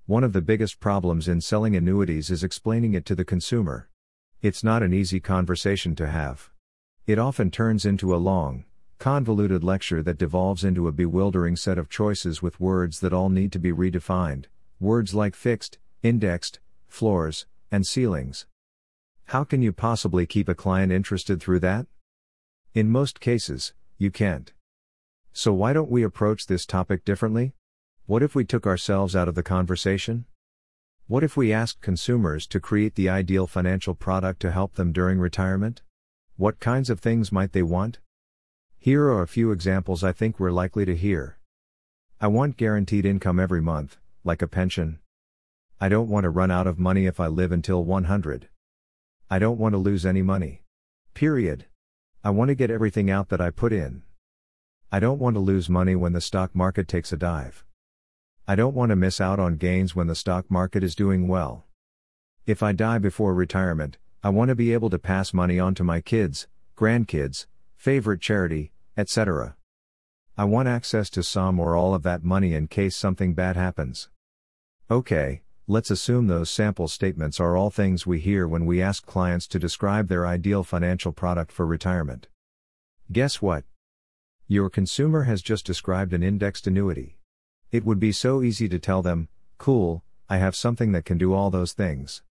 One of the biggest problems in selling annuities is explaining it to the consumer. It's not an easy conversation to have. It often turns into a long, convoluted lecture that devolves into a bewildering set of choices with words that all need to be redefined, words like fixed, indexed, floors, and ceilings. How can you possibly keep a client interested through that? In most cases, you can't. So why don't we approach this topic differently? What if we took ourselves out of the conversation? What if we asked consumers to create the ideal financial product to help them during retirement? What kinds of things might they want? Here are a few examples I think we're likely to hear. I want guaranteed income every month, like a pension. I don't want to run out of money if I live until 100. I don't want to lose any money. Period. I want to get everything out that I put in. I don't want to lose money when the stock market takes a dive. I don't want to miss out on gains when the stock market is doing well. If I die before retirement, I want to be able to pass money on to my kids, grandkids, favorite charity, etc. I want access to some or all of that money in case something bad happens. Okay, let's assume those sample statements are all things we hear when we ask clients to describe their ideal financial product for retirement. Guess what? Your consumer has just described an indexed annuity. It would be so easy to tell them, cool, I have something that can do all those things.